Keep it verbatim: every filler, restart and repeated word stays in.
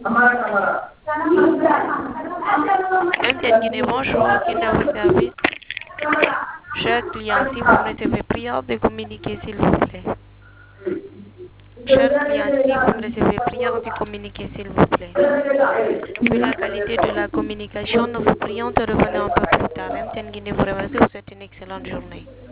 M T N Guinée, bonjour, qui est à votre service? Cher client, si vous me recevez, prière de communiquer, s'il vous plaît. Cher client, si vous me recevez, prière de communiquer, s'il vous plaît. Vu la qualité de la communication, nous vous prions de revenir un peu plus tard. M T N Guinée vous remercie, vous souhaite une excellente journée.